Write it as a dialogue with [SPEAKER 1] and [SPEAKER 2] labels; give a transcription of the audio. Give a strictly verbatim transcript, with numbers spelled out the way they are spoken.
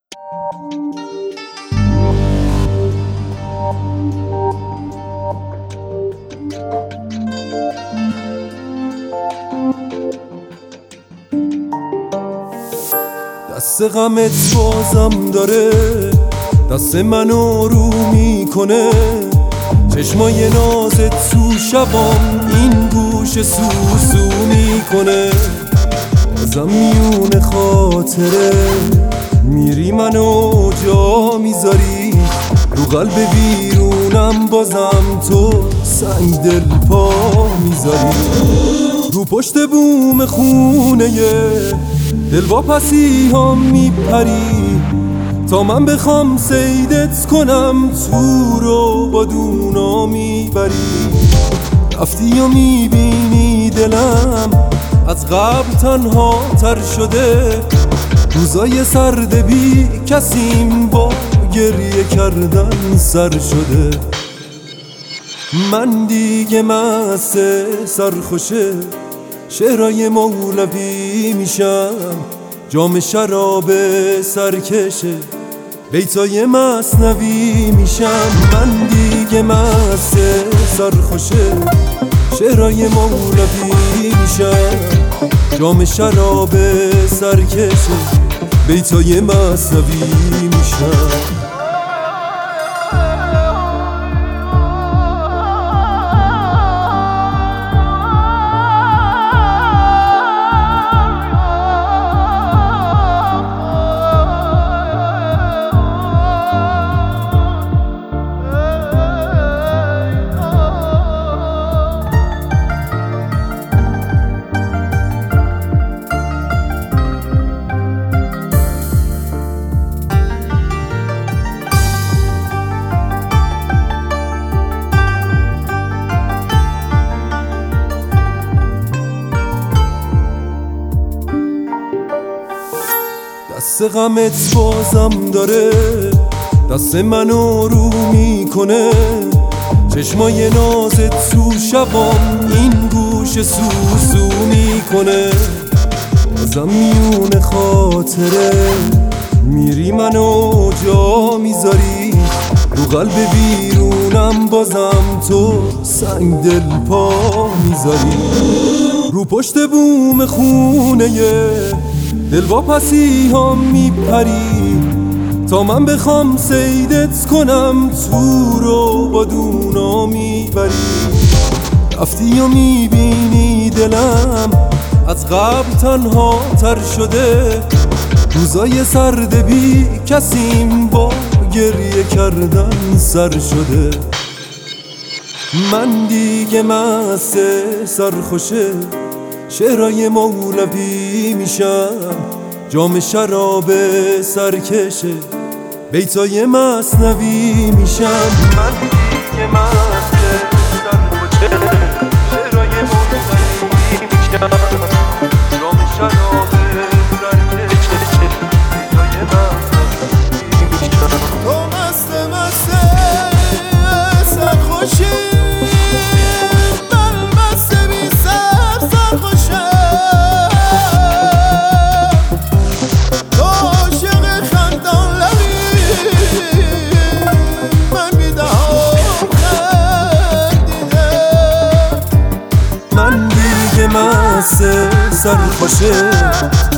[SPEAKER 1] دست غمت بازم داره، دست منو رو میکنه، چشمای نازت تو شبام این گوش سوسو میکنه. بازم میونه خاطره میری منو جا میذاری، رو قلب بیرونم بازم تو سنگ دل پا میذاری. رو پشت بوم خونه دل با پسی ها میپری، تا من بخوام سیدت کنم تو رو با دونا میبری. رفتی و میبینی دلم از قبل تنها تر شده، روزای سرد بی کسیم با گریه کردن سر شده. من دیگه مست سرخوشه شعرهای مولوی میشم، جام شراب سرکشه بیتای مثنوی میشم. من دیگه مست سرخوشه شعرهای مولوی میشم، جام شراب سرکشه بیتای مثنوی میشم. دست غمت بازم داره، دست منو رو میکنه، چشمای نازت تو شبام این گوش سوسو میکنه. بازم میونه خاطره میری منو جا میذاری، رو قلب بیرونم بازم تو سنگ دل پا میذاری. رو پشت بوم خونه دل با پسی ها میپری، تا من بخوام سیدت کنم تو رو با دونا میبری. رفتی و میبینی دلم از قبل تنها تر شده، روزای سرد بی کسیم با گریه کردن سر شده. من دیگه مست سرخوشه شعرهای مولوی میشم، جام شراب سرکشه بیتای مثنوی میشم. من دیگه مست سرخوشه شعرهای مولوی میشم، جام شراب سرکشه بیتای مثنوی میشم.
[SPEAKER 2] تو مست مست سرخوشی،
[SPEAKER 1] مست سرخوشه